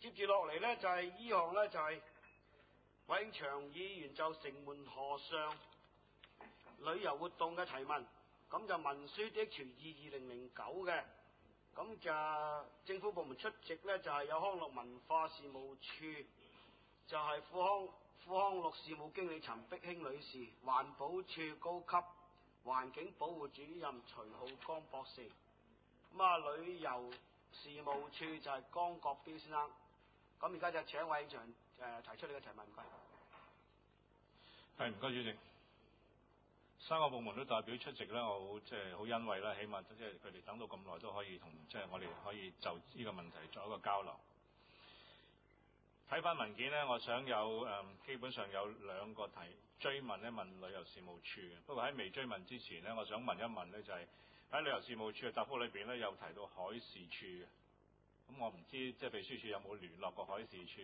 接住落嚟呢，就係呢項呢，就係韋永祥議員就城門河上旅遊活動嘅提問，咁就文書 DH22009嘅，咁就政府部門出席呢，就係有康樂文化事務處，就係副康樂事務經理陳碧卿女士，環保署高級環境保護主任徐浩光博士，旅遊事務處就係江國標先生。咁而家就請韋永祥提出你嘅提問，唔該。 係，唔該主席。三個部門都代表出席咧，我好欣慰啦，起碼佢哋等到咁耐都可以同我哋可以就呢個問題作一個交流。睇翻文件呢，我想基本上有兩個追問咧，問旅遊事務處嘅。不過喺未追問之前呢，我想問一問呢，就係喺旅遊事務處嘅答覆裏邊呢，有提到海事處嘅。咁我唔知秘書處有冇聯絡過海事處？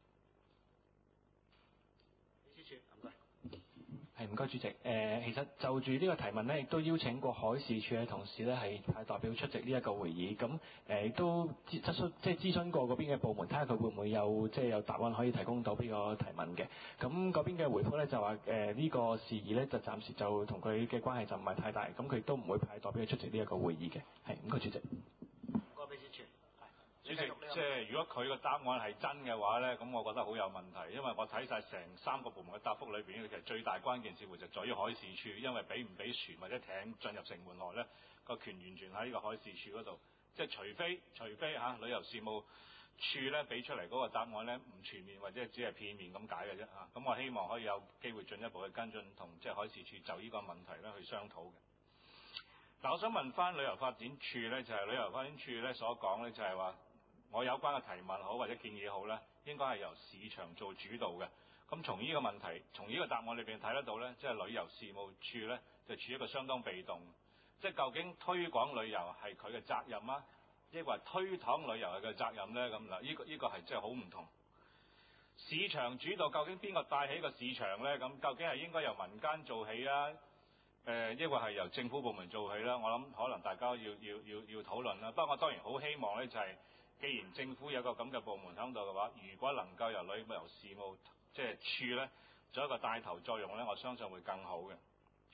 秘書處，唔該。 係，唔該主席。其實就住呢個提問呢，亦都邀請過海事處嘅同事呢，係派代表出席呢一個會議。咁亦都諮詢過嗰邊嘅部門，睇下佢會唔會有答案可以提供到呢個提問嘅。咁嗰邊嘅回覆呢，就話呢個事宜呢，就暫時就同佢嘅關係就唔係太大，咁佢亦都唔會派代表出席呢一個會議嘅。係，唔該主席。 唔該秘書處。 主席，如果佢個答案係真嘅話呢，咁我覺得好有問題，因為我睇晒成三個部門嘅答覆裏邊，其實最大關鍵似乎就在於海事處，因為俾唔俾船或者艇進入城門河呢個權完全喺呢個海事處嗰度，除非旅遊事務處呢俾出嚟嗰個答案呢唔全面或者只係片面咁解嘅啫嚇，咁我希望可以有機會進一步去跟進同海事處就呢個問題呢去商討嘅。嗱，我想問翻旅遊發展處呢，就係旅遊發展處呢所講呢，就係話，我有關嘅提問好或者建議好呢，應該係由市場做主導嘅。咁從呢個問題，從呢個答案裏邊睇得到呢，旅遊事務處呢就處於一個相當被動。究竟推廣旅遊係佢嘅責任啊，抑或推搪旅遊係佢嘅責任呢？咁嗱，呢個係真係好唔同。市場主導究竟邊個帶起個市場呢？咁究竟係應該由民間做起啊？抑或係由政府部門做起啦？我諗可能大家要討論啦。不過我當然好希望呢，就係既然政府有個咁嘅部門喺度嘅話，如果能夠由旅遊事務處呢做一個帶頭作用呢，我相信會更好嘅。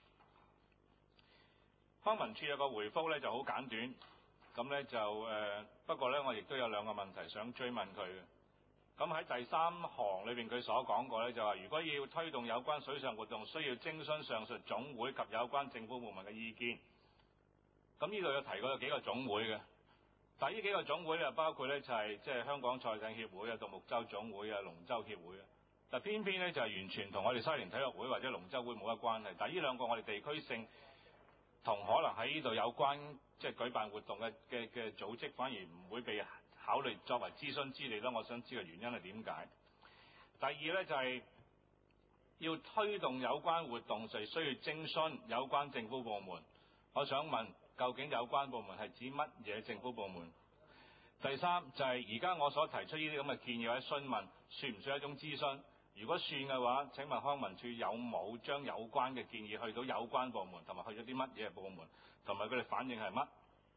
康文署有個回覆呢就好簡短，咁呢不過呢，我亦都有兩個問題想追問佢嘅。咁喺第三行裏邊佢所講過呢，就話如果要推動有關水上活動，需要徵詢上述總會及有關政府部門嘅意見。咁呢度有提過有幾個總會嘅，但係呢幾個總會呢，包括呢就係香港賽艇協會啊、獨木舟總會啊、龍舟協會啊。但偏偏呢就係完全同我哋西聯體育會或者龍舟會冇乜關係。但係呢兩個我哋地區性同可能喺呢度有關舉辦活動嘅組織，反而唔會被考慮作為諮詢之列啦。我想知嘅原因係點解？第二呢，就係要推動有關活動，就需要徵詢有關政府部門。我想問，究竟有關部門係指乜嘢政府部門？第三就係而家我所提出呢啲咁嘅建議或者詢問，算唔算一種諮詢？如果算嘅話，請問康文署有冇將有關嘅建議去到有關部門，同埋去咗啲乜嘢部門，同埋佢哋反應係乜？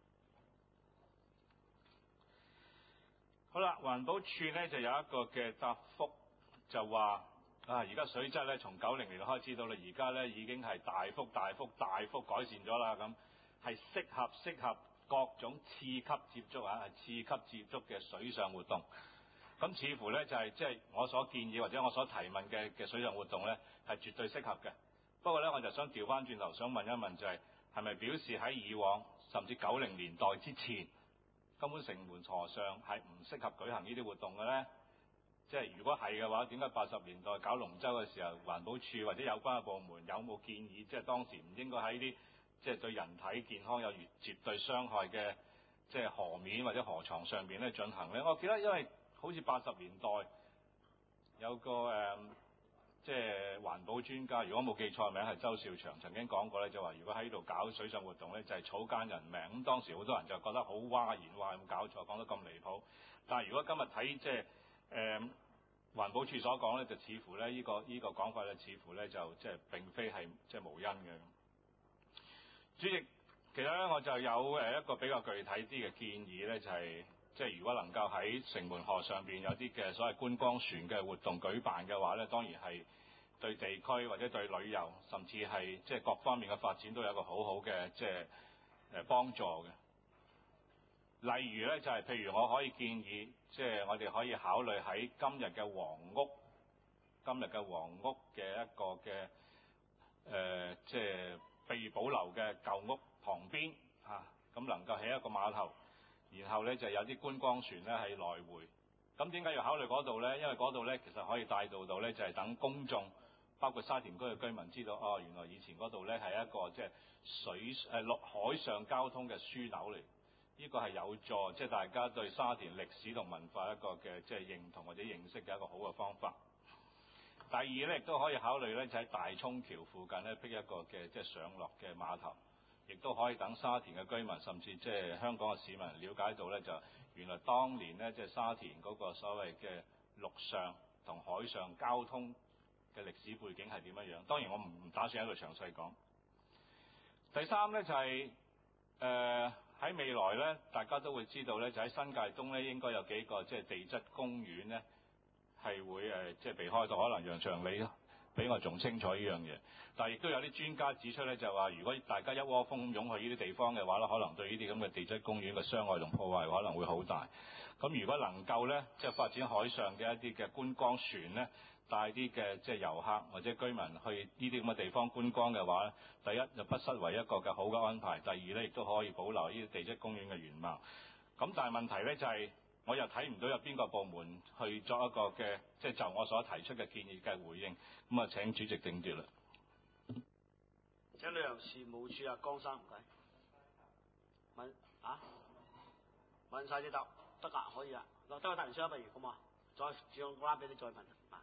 好啦，環保署呢就有一個嘅答覆，就話而家水質呢從90年開始到啦，而家呢已經係大幅改善咗啦，咁係適合各種次級接觸係次級接觸嘅水上活動。咁似乎呢就係我所建議或者我所提問嘅水上活動呢係絕對適合嘅。不過呢，我就想調翻轉頭想問一問，就係咪表示喺以往甚至90年代之前，根本城門河上係唔適合舉行呢啲活動嘅呢？如果係嘅話，點解80年代搞龍舟嘅時候，環保署或者有關嘅部門有冇建議，當時唔應該喺啲對人體健康有絕對傷害嘅河面或者河床上邊咧進行呢？我記得因為好似80年代有個環保專家，如果冇記錯名係周兆祥，曾經講過呢，就話如果喺度搞水上活動呢，就係草菅人命。咁當時好多人就覺得好嘩然，話有冇搞錯，講得咁離譜。但係如果今日睇環保署所講呢，就似乎呢呢個講法呢，似乎呢就並非係無因嘅。主席，其實呢，我就有一個比較具體啲嘅建議呢，就係即係如果能夠喺城門河上邊有啲嘅所謂觀光船嘅活動舉辦嘅話咧，當然係對地區或者對旅遊，甚至係即係各方面嘅發展都有一個好好嘅即係幫助嘅。例如咧就係譬如我可以建議，即係我哋可以考慮喺今日嘅黃屋嘅一個嘅即係被保留嘅舊屋旁邊咁能夠起一個碼頭，然後咧就有啲觀光船咧係來回。咁點解要考慮嗰度咧？因為嗰度咧其實可以帶到咧就係等公眾，包括沙田區嘅居民知道原來以前嗰度咧係一個即係海上交通嘅樞紐嚟。呢個係有助即係大家對沙田歷史同文化一個嘅即係認同或者認識嘅一個好嘅方法。第二咧，亦都可以考慮咧，就喺大涌橋附近咧，闢一個嘅即係上落嘅碼頭，亦都可以等沙田嘅居民，甚至即係香港嘅市民了解到咧，就原來當年咧即係沙田嗰個所謂嘅陸上同海上交通嘅歷史背景係點樣樣。當然我唔打算喺度詳細講。第三咧就係喺未來咧，大家都會知道咧，就喺新界東咧，應該有幾個即係地質公園咧，係會即係被開拓。可能楊長你比我仲清楚呢樣嘢，但係亦都有啲專家指出咧，就話如果大家一窩蜂湧去呢啲地方嘅話咧，可能對呢啲咁嘅地質公園嘅傷害同破壞可能會好大。咁如果能夠咧，即係發展海上嘅一啲嘅觀光船咧，帶啲嘅即係遊客或者居民去呢啲咁嘅地方觀光嘅話咧，第一就不失為一個嘅好嘅安排，第二咧亦都可以保留呢啲地質公園嘅原貌。咁但係問題咧就係，我又睇唔到有邊個部門去作一個嘅即係就我所提出嘅建議嘅回應。咁啊請主席定奪啦。 請旅遊事務處江生唔該。問晒你答得㗎，可以啊。得個答完先不如咁啊，再轉個欄俾你再問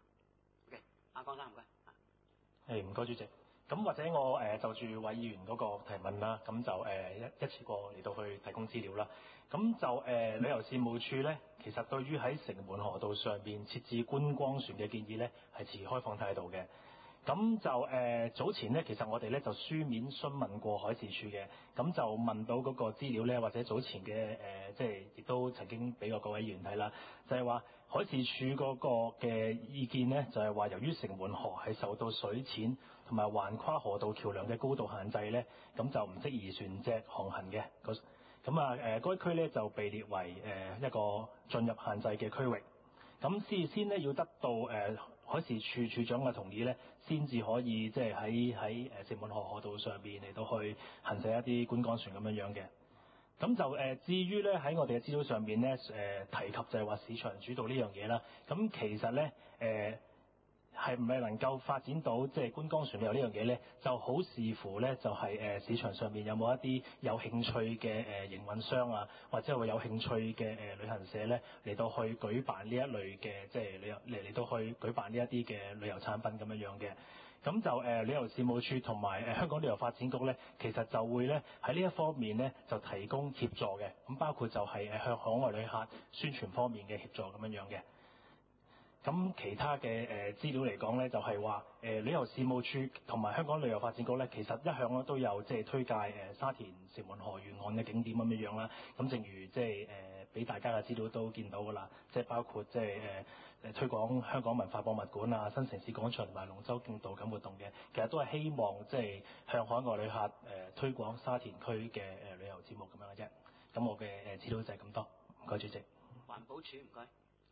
OK，江生唔該。 唔該主席。咁或者我就住韋議員嗰個提問啦，咁就一次過嚟到去提供資料啦。咁就旅遊事務處咧，其實對於喺城門河道上邊設置觀光船嘅建議咧，係持開放態度嘅。咁就早前咧，其實我哋咧就書面詢問過海事處嘅，咁就問到嗰個資料咧，或者早前嘅即係亦都曾經俾過各位議員睇啦，就係話海事處嗰個嘅意見咧，就係話由於城門河係受到水淺同埋橫跨河道橋梁嘅高度限制咧，咁就唔適宜船隻航行嘅。咁該區咧就被列為一個進入限制嘅區域。咁事先咧要得到海事處處長嘅同意咧，先至可以即係喺城門河河道上邊嚟到去行駛一啲觀光船咁樣嘅。咁就至於咧喺我哋嘅資料上邊咧提及就係話市場主導呢樣嘢啦。咁其實咧係唔係能夠發展到即係觀光船旅遊呢樣嘢咧，就好視乎咧就係市場上面有冇一啲有興趣嘅營運商啊，或者會有興趣嘅旅行社咧嚟到去舉辦呢一類嘅即係旅遊嚟到去舉辦呢一啲嘅旅遊產品咁樣嘅。咁就旅遊事務處同埋香港旅遊發展局咧，其實就會咧喺呢一方面咧就提供協助嘅。咁包括就係向海外旅客宣傳方面嘅協助咁樣嘅。咁其他嘅資料嚟講咧，就係話旅遊事務處同埋香港旅遊發展局咧，其實一向咧都有即係推介沙田城門河沿岸嘅景點咁樣啦。咁正如即係俾大家嘅資料都見到㗎啦，即係包括即係推廣香港文化博物館啊、新城市廣場同埋龍舟競渡咁活動嘅，其實都係希望即係向海外旅客推廣沙田區嘅旅遊節目咁樣嘅啫。咁我嘅資料就係咁多，唔該主席。 環保署唔該。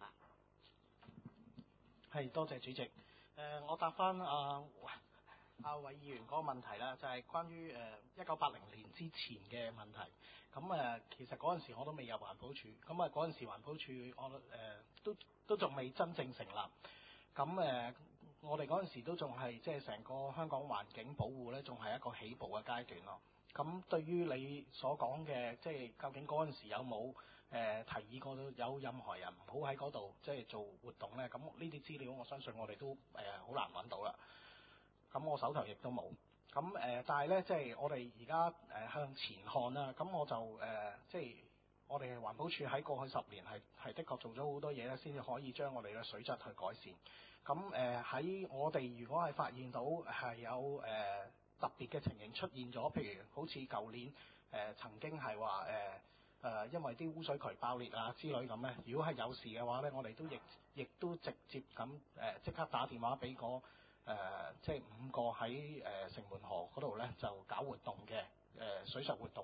係，多謝主席。我答翻阿韋議員嗰個問題啦，就係關於1980年之前嘅問題。咁其實嗰陣時我都未入環保署，咁嗰陣時環保署我都仲未真正成立。咁我哋嗰陣時都仲係即係成個香港環境保護咧，仲係一個起步嘅階段咯。咁對於你所講嘅，即係究竟嗰陣時有冇提議過有任何人唔好喺嗰度即係做活動咧？咁呢啲資料我相信我哋都好難揾到啦。咁我手頭亦都冇。咁但係咧，即係我哋而家向前看啦。咁我就即係我哋環保署喺過去10年係的確做咗好多嘢咧，先至可以將我哋嘅水質去改善。咁喺我哋如果係發現到係有特別嘅情形出現咗，譬如好似舊年曾經係話因為啲污水渠爆裂啊之類咁咧，如果係有事嘅話咧，我哋都亦都直接咁即刻打電話俾即係5個喺城門河嗰度咧就搞活動嘅水上活動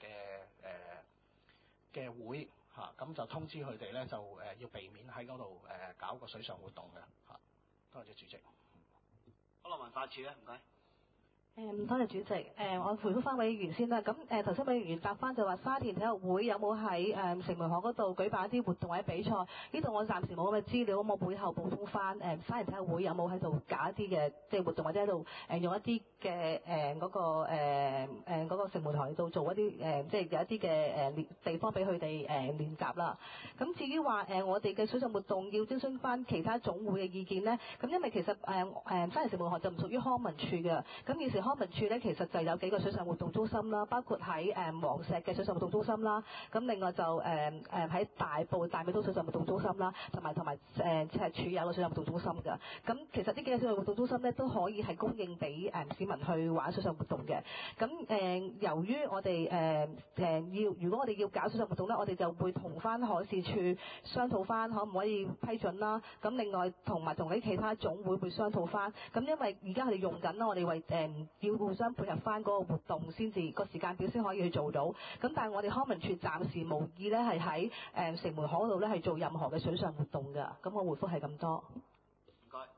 嘅會嚇，咁就通知佢哋咧就要避免喺嗰度搞個水上活動嘅嚇。多謝主席。 好啦，文化處咧，唔該。 多謝主席。我回覆翻委員先啦。咁頭先委員答翻就話沙田體育會有冇喺城門河嗰度舉辦一啲活動或者比賽？呢度我暫時冇咁嘅資料，咁我會後補充翻沙田體育會有冇喺度搞一啲嘅即係活動，或者喺度用一啲嘅嗰個城門河度做一啲即係有一啲嘅地方俾佢哋練習啦。咁至於話我哋嘅水上活動要徵詢翻其他總會嘅意見咧，咁因為其實沙田城門河就唔屬於康文署嘅，咁現時康文署咧其實就有幾個水上活動中心啦，包括喺黃石嘅水上活動中心啦，咁另外就喺大埔大美都水上活動中心啦，同埋赤柱有個水上活動中心㗎。咁其實呢幾個水上活動中心咧都可以係供應俾市民去玩水上活動嘅。咁由於我哋如果我哋要搞水上活動咧，我哋就會同翻海事處商討翻可唔可以批准啦。咁另外同啲其他總會商討翻。咁因為而家佢哋用緊啦，我哋為要互相配合翻嗰個活動先至個時間表先可以去做到。咁但係我哋康文署暫時無意咧係喺城門河嗰度咧係做任何嘅水上活動㗎。咁我回覆係咁多。 唔該。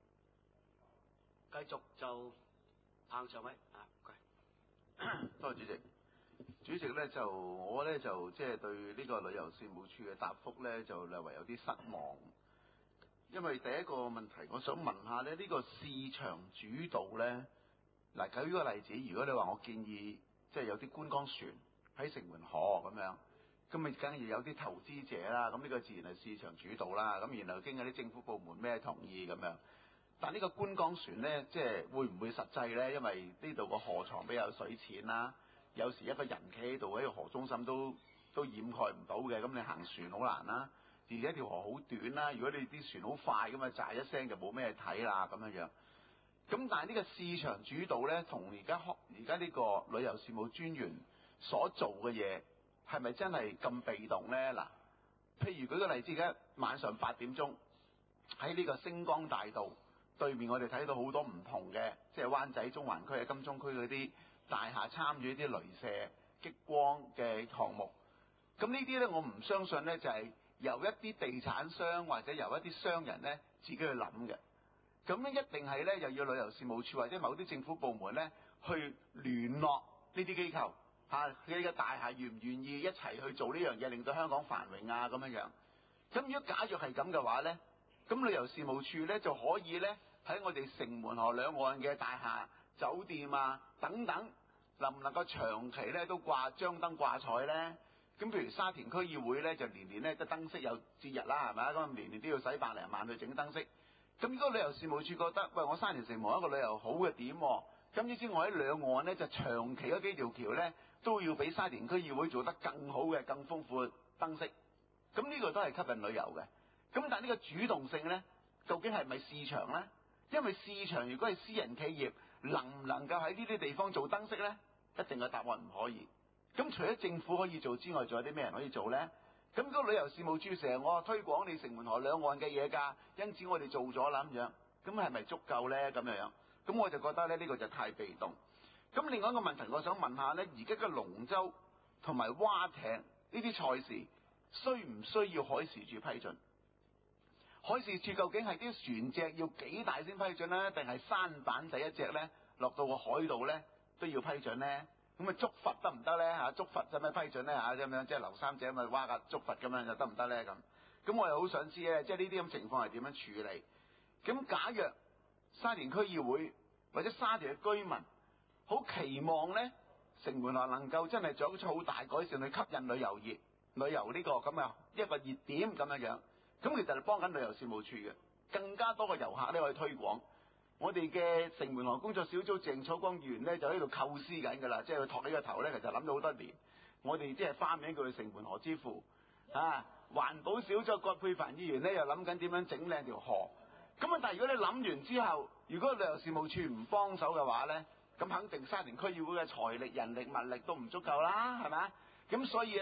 繼續就彭上位啊，唔該。 多謝主席。主席咧就我咧就即係對呢個旅遊事務處嘅答覆咧就略為有啲失望。因為第一個問題，我想問下咧，呢個市場主導咧，嗱舉個例子，如果你話我建議即係有啲觀光船喺城門河咁樣，咁咪梗係有啲投資者啦，咁呢個自然係市場主導啦，咁然後經過啲政府部門咩同意咁樣。但呢個觀光船咧，即係會唔會實際咧？因為呢度個河床比較水淺啦，有時一個人企喺度喺個河中心都掩蓋唔到嘅，咁你行船好難啦。而且條河好短啦，如果你啲船好快咁啊，喳一聲就冇咩睇啦咁樣樣。咁但係呢個市場主導咧，同而家呢個旅遊事務專員所做嘅嘢係咪真係咁被動咧？嗱，譬如舉個例子，而家晚上8點鐘喺呢個星光大道對面，我哋睇到好多唔同嘅，即係灣仔中環區啊、金鐘區嗰啲大廈參與啲鐳射激光嘅項目。咁呢啲咧，我唔相信咧就係由一啲地產商或者由一啲商人咧自己去諗嘅，咁咧一定係咧又要旅遊事務處或者某啲政府部門咧去聯絡呢啲機構嚇，佢嘅大廈願唔願意一齊去做呢樣嘢，令到香港繁榮啊咁樣樣。咁如果假若係咁嘅話咧，咁旅遊事務處咧就可以咧喺我哋城門河兩岸嘅大廈、酒店啊等等，能唔能夠長期咧都張燈掛彩咧？咁譬如沙田區議會咧，就年年咧個燈飾有節日啦，係咪啊？咁年年都要使100零萬去整燈飾。咁如果旅遊事務處覺得，喂，我沙田城門一個旅遊好嘅點，咁於是我喺兩岸咧就長期嗰幾條橋咧都要俾沙田區議會做得更好嘅、更豐富嘅燈飾。咁呢個都係吸引旅遊嘅。咁但係呢個主動性咧，究竟係咪市場咧？因為市場如果係私人企業，能唔能夠喺呢啲地方做燈飾咧？一定嘅答案唔可以。咁除咗政府可以做之外，仲有啲咩人可以做咧？咁嗰個旅遊事務處成日我推廣你城門河兩岸嘅嘢㗎，因此我哋做咗啦咁樣，咁係咪足夠咧？咁樣，咁我就覺得咧呢個就太被動。咁另外一個問題，我想問下咧，而家嘅龍舟同埋蛙艇呢啲賽事，需唔需要海事處批准？海事處究竟係啲船隻要幾大先批准咧，定係舢板仔一隻咧落到個海度咧都要批准咧？咁啊捉佛得唔得咧嚇？捉佛使唔使批准咧嚇？咁樣即係劉三姐咪蛙架捉佛咁樣就得唔得咧咁？咁我又好想知咧，即係呢啲咁情況係點樣處理？咁假若沙田區議會或者沙田嘅居民好期望咧，城門河能夠真係做出好大改善去吸引旅遊業、旅遊呢個咁啊一個熱點咁樣樣，咁其實係幫緊旅遊事務處嘅，更加多嘅遊客咧可以推廣。我哋嘅城門河工作小組鄭楚光議員咧就喺度構思緊㗎啦，即係佢托呢個頭咧，其實諗咗好多年。我哋即係花名叫佢城門河之父啊！環保小組葛珮帆議員咧又諗緊點樣整靚條河。咁啊，但係如果你諗完之後，如果旅遊事務處唔幫手嘅話咧，咁肯定沙田區議會嘅財力、人力、物力都唔足夠啦，係咪啊？咁所以咧，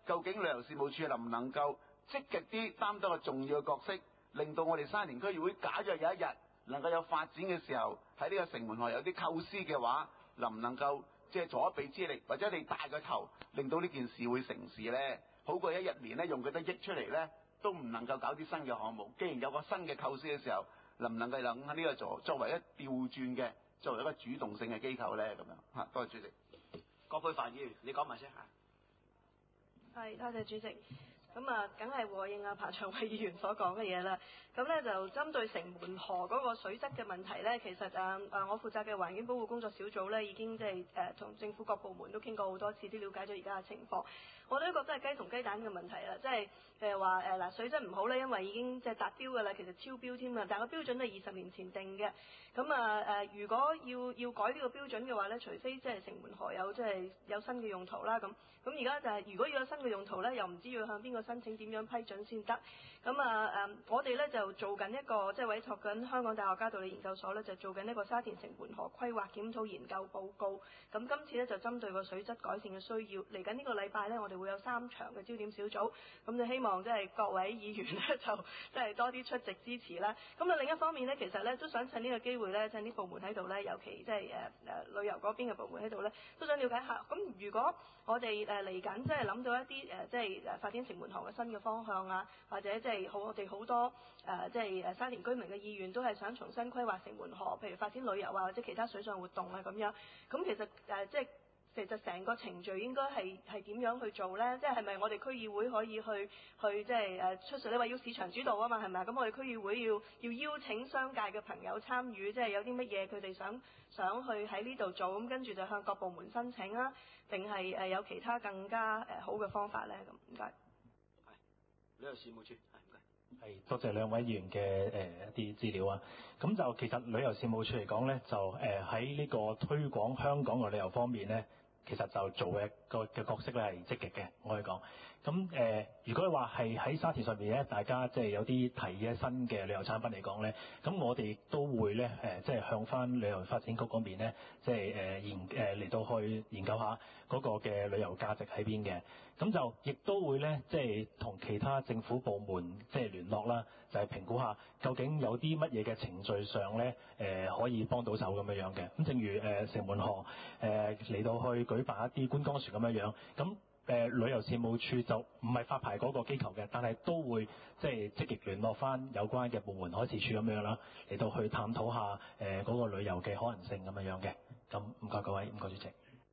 究竟旅遊事務處能唔能夠積極啲擔當個重要嘅角色，令到我哋沙田區議會假若有一日能夠有發展嘅時候，喺呢個城門河有啲構思嘅話，能唔能夠即係助一臂之力，或者你帶個頭，令到呢件事會成事呢？好過一年咧用佢得億出嚟咧，都唔能夠搞啲新嘅項目。既然有個新嘅構思嘅時候，能唔能夠諗下呢個作為一調轉嘅，作為一個主動性嘅機構咧？咁樣嚇，多謝主席。 葛珮帆議員，你講埋先嚇。 係，多謝主席。咁啊，梗係和應彭長偉議員所講嘅嘢啦。咁咧就針對城門河嗰個水質嘅問題咧，其實我負責嘅環境保護工作小組咧，已經即係同政府各部門都傾過好多次，都了解咗而家嘅情況。我都覺得係雞同雞蛋嘅問題啦，即係話嗱水質唔好咧，因為已經即係達標㗎啦，其實超標添啊，但係個標準係20年前定嘅。咁如果要改呢個標準嘅話咧，除非即係城門河有即係有新嘅用途啦，咁而家就係如果要有新嘅用途咧，又唔知要向邊個申請，點樣批准先得。咁我哋咧就做緊一個即係委託緊香港大學嘉道理研究所咧，就做緊一個沙田城門河規劃檢討研究報告。咁今次咧就針對個水質改善嘅需要，嚟緊呢個禮拜咧，我哋會有3場嘅焦點小組，咁就希望即係各位議員咧就即係多啲出席支持啦。咁啊另一方面咧，其實咧都想趁呢個機會咧，趁啲部門喺度咧，尤其即係旅遊嗰邊嘅部門喺度咧，都想了解下。咁如果我哋嚟緊即係諗到一啲即係發展城門河嘅新嘅方向啊，或者即係我哋好多即係沙田居民嘅意願都係想重新規劃城門河，譬如發展旅遊啊，或者其他水上活動啊咁樣。咁其實其實成個程序應該係點樣去做咧？即係咪我哋區議會可以去即係出水？你話要市場主導啊嘛，係咪？咁我哋區議會要邀請商界嘅朋友參與，即係有啲乜嘢佢哋想去喺呢度做，咁跟住就向各部門申請啊？定係有其他更加好嘅方法咧？咁唔該。 係旅遊事務處，係唔該。 係多謝兩位議員嘅一啲資料啊。咁就其實旅遊事務處嚟講咧，就喺呢個推廣香港嘅旅遊方面咧，其實就做嘅角色咧係積極嘅，我可以講。咁如果話係喺沙田上面咧，大家即係有啲提嘅新嘅旅遊產品嚟講咧，咁我哋都會咧即係向翻旅遊發展局嗰邊咧，即係嚟到去研究下嗰個嘅旅遊價值喺邊嘅。咁就亦都會咧，即係同其他政府部門即係聯絡啦，就係評估下究竟有啲乜嘢嘅程序上咧可以幫到手咁樣嘅。咁正如城門河嚟到去舉辦一啲觀光船咁樣，咁旅遊事務處就唔係發牌嗰個機構嘅，但係都會即係積極聯絡翻有關嘅部門海事處咁樣啦，嚟到去探討下嗰個旅遊嘅可能性咁樣嘅。咁唔該各位，唔該主席。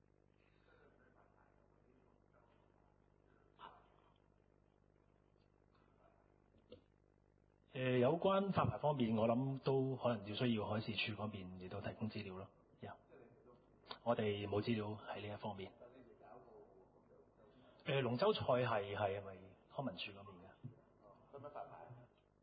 有關發牌方面，我諗都可能要需要海事處嗰邊嚟到提供資料咯。我哋冇資料喺呢一方面。龍舟賽係咪康文署嗰邊嘅？ 使唔使發牌？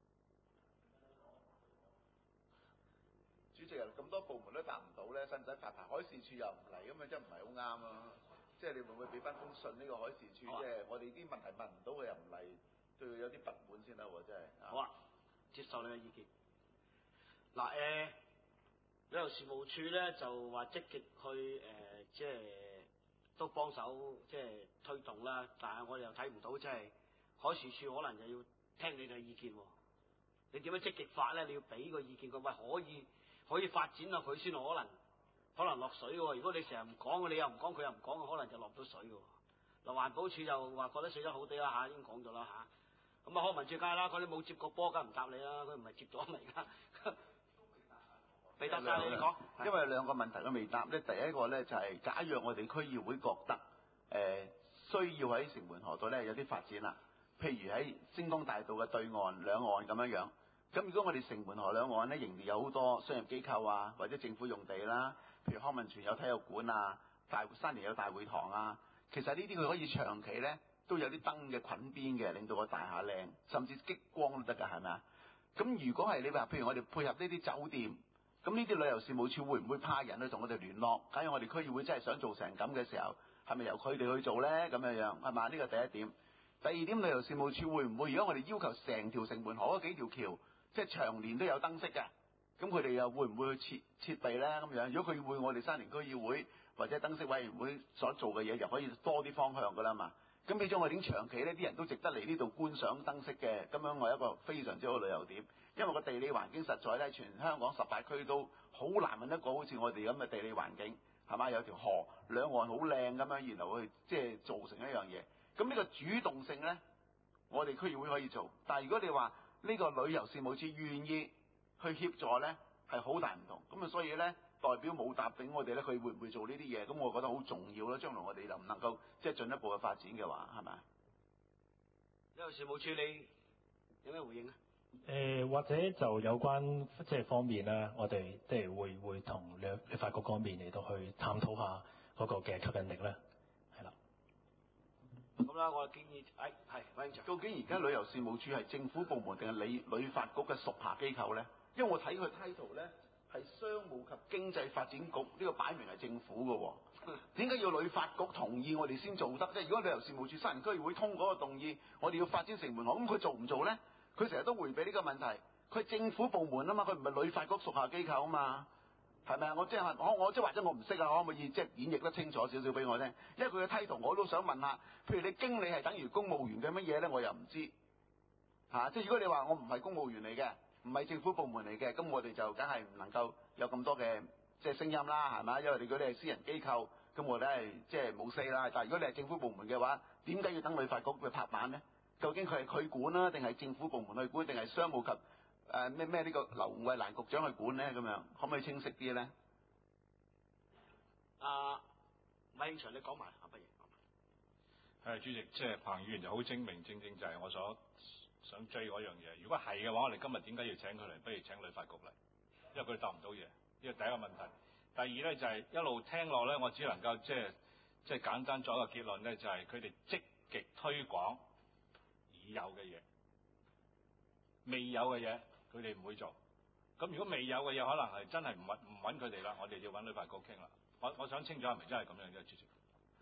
主席啊，咁多部門都答唔到咧，使唔使發牌？海事處又唔嚟，咁樣真係唔係好啱啊！即係你會唔會俾翻封信呢個海事處？即係我哋啲問題問唔到佢又唔嚟，對佢有啲不滿先得喎，真係。 好啊，接受你嘅意見。嗱旅遊事務處咧就話積極去即係都幫手即係推動啦，但係我哋又睇唔到即係海事處可能就要聽你哋嘅意見喎。你點樣積極法咧？你要俾個意見佢，喂可以發展啊，佢先可能落水喎。如果你成日唔講，你又唔講，佢又唔講，可能就落唔到水喎。嗱環保署就話覺得水質好啲啦嚇，已經講咗啦嚇。咁康文署梗係啦，佢哋冇接過波，梗唔答你啦，佢唔係接咗嚟㗎。俾得晒你講， 因為兩個問題都未答咧。第一個咧就係、假若我哋區議會覺得需要喺城門河度咧有啲發展啦，譬如喺星光大道嘅對岸兩岸咁樣樣。咁如果我哋城門河兩岸咧仍然有好多商業機構啊，或者政府用地啦，譬如康文署有體育館啊，山田有大會堂啊，其實呢啲佢可以長期咧都有啲燈嘅捆邊嘅，令到個大廈靚，甚至激光都得㗎，係咪啊？咁如果係你話，譬如我哋配合呢啲酒店。咁呢啲旅遊事務處會唔會派人去同我哋聯絡？假如我哋區議會真係想做成咁嘅時候，係咪由佢哋去做咧？咁樣係嘛？呢個第一點。第二點，旅遊事務處會唔會？如果我哋要求成條城門河嗰幾條橋，即係長年都有燈飾嘅，咁佢哋又會唔會去設備咧？咁樣，如果佢會，我哋沙田區議會或者燈飾委員會所做嘅嘢，就可以多啲方向噶啦嘛。 咁變咗我哋長期呢啲人都值得嚟呢度觀賞燈飾嘅，咁樣我有一個非常之好嘅旅遊點。因為個地理環境實在咧，全香港18區都好難揾一個好似我哋咁嘅地理環境，係嘛？有條河兩岸好靚咁樣，然後去即係做成一樣嘢。咁呢個主動性咧，我哋區議會可以做。但係如果你話呢個旅遊事務處願意去協助咧，係好大唔同。咁啊，所以咧代表冇答俾我哋咧，佢會唔會做呢啲嘢？咁我覺得好重要啦。將來我哋能唔能夠即係進一步嘅發展嘅話，係咪？ 旅遊事務處你有咩回應啊？ 或者就有關即係方面咧，我哋即係會同旅發局方面嚟到去探討下嗰個嘅吸引力咧，係啦。 咁啦，我建議係究竟而家旅遊事務處係政府部門定係旅發局嘅屬下機構咧？因為我睇佢 title 咧係商務及經濟發展局，呢個擺明係政府嘅喎。點解要旅發局同意我哋先做得啫？如果旅遊事務處沙田區議會通過個動議，我哋要發展城門河，咁佢做唔做咧？佢成日都迴避呢個問題。佢政府部門啊嘛，佢唔係旅發局屬下機構啊嘛，係咪啊？我即係我即係或者我唔識啊，可唔可以即係演繹得清楚少少俾我聽？因為佢嘅 title 我都想問下，譬如你經理係等於公務員嘅乜嘢咧？我又唔知嚇。即係如果你話我唔係公務員嚟嘅，唔係政府部門嚟嘅，咁我哋就梗係唔能夠有咁多嘅即係聲音啦，係咪？因為如果你係私人機構，咁我哋係即係冇 say 啦。但係如果你係政府部門嘅話，點解要等旅發局去拍板咧？究竟佢係佢管啦，定係政府部門去管，定係商務及咩呢個劉慧蘭局長去管咧？咁樣可唔可以清晰啲咧？ 馬慶祥，你講埋不如。 主席，即係彭議員就好精明，正正就係我想追嗰樣嘢。如果係嘅話，我哋今日點解要請佢嚟？不如請旅發局嚟，因為佢答唔到嘢，呢個第一個問題。第二咧就係一路聽落咧，我只能夠即係簡單作一個結論咧，就係佢哋積極推廣已有嘅嘢，未有嘅嘢佢哋唔會做。咁如果未有嘅嘢，可能係真係唔揾佢哋啦，我哋要揾旅發局傾啦。我想清楚係咪真係咁樣嘅，主席？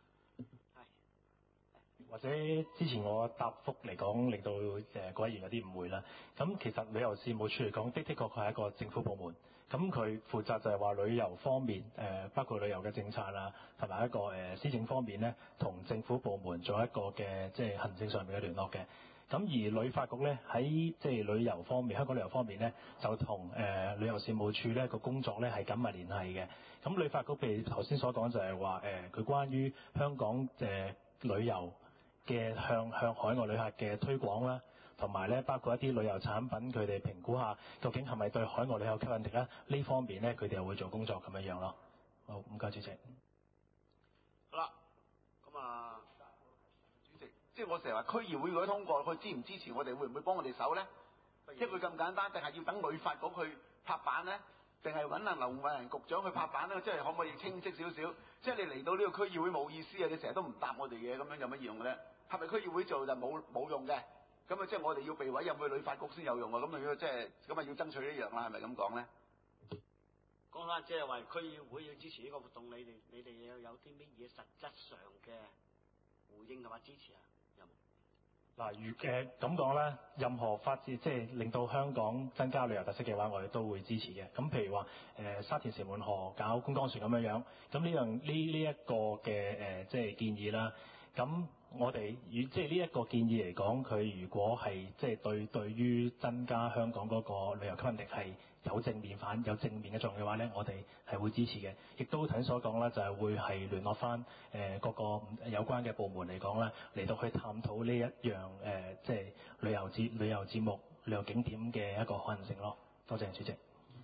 或者之前我答覆嚟講，令到各位議員有啲誤會啦。咁其實旅遊事務處嚟講，的確佢係一個政府部門。咁佢負責就係話旅遊方面，包括旅遊嘅政策啦，同埋一個施政方面咧，同政府部門做一個嘅即係行政上面嘅聯絡嘅。咁而旅發局咧喺即係旅遊方面，香港旅遊方面咧，就同旅遊事務處咧個工作咧係緊密聯繫嘅。咁旅發局譬如頭先所講就係話佢關於香港旅遊嘅向海外旅客嘅推廣啦，同埋咧包括一啲旅遊產品，佢哋評估下究竟係咪對海外旅遊吸引力咧？呢方面咧，佢哋又會做工作咁樣樣咯。好，唔該主席。 好啦，咁啊， 主席，即係我成日話區議會如果通過，佢支唔支持我哋，會唔會幫我哋手咧？一句咁簡單，定係要等旅發局去拍板咧？定係揾阿劉慧蘭局長去拍板咧？即係可唔可以清晰少少？即係你嚟到呢個區議會冇意思啊！你成日都唔答我哋嘢，咁樣有乜用咧？係咪區議會做就冇用嘅？咁啊，即係我哋要被委任去旅發局先有用啊！咁啊，即係咁啊，要爭取呢樣啦，係咪咁講咧？ 講翻即係話區議會要支持呢個活動，你哋有啲乜嘢實質上嘅回應同埋支持啊？有冇？ 嗱，如咁講咧，任何發展即係令到香港增加旅遊特色嘅話，我哋都會支持嘅。咁譬如話沙田城門河搞觀光船咁樣，咁呢一個嘅即係建議啦。咁我哋即係呢一個建議嚟講，佢如果係即係對於增加香港嗰個旅遊吸引力係有正面嘅作用嘅話咧，我哋係會支持嘅。亦都頭先所講啦，就係會係聯絡翻各個有關嘅部門嚟講咧，嚟到去探討呢一樣即係旅遊節目、旅遊景點嘅一個可能性咯。多謝主席。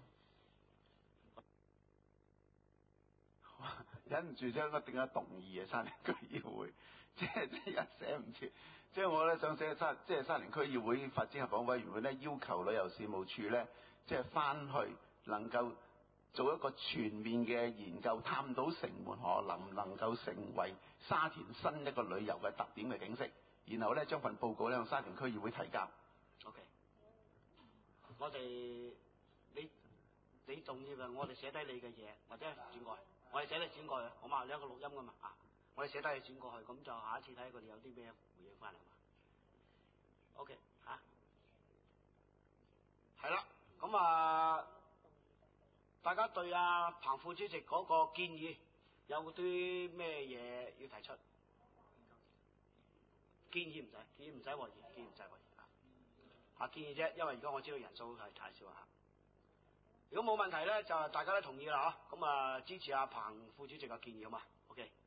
忍唔住將個點解動議啊？沙田區議會，即係一寫唔切，即係我咧想寫沙田區議會發展合夥委員會咧，要求旅遊事務處咧，即係翻去能夠做一個全面嘅研究，探討城門河能唔能夠成為沙田新一個旅遊嘅特點嘅景色，然後咧將份報告咧向沙田區議會提交。 OK， 我哋你重要嘅，我哋寫低你嘅嘢，或者轉過去。我哋寫低轉過去，好嘛？你有一個錄音噶嘛？我哋寫低你轉過去，咁就下一次睇佢哋有啲咩回應翻嚟嘛。OK， 係啦，咁大家對彭副主席嗰個建議有啲咩嘢要提出？ 建議唔使，建議唔使和議，建議唔使和議啊，建議啫，因為而家我知道人數係太少啦。如果冇問題咧，就大家都同意啦嚇，咁啊支持阿彭副主席嘅建議好嘛 ？OK。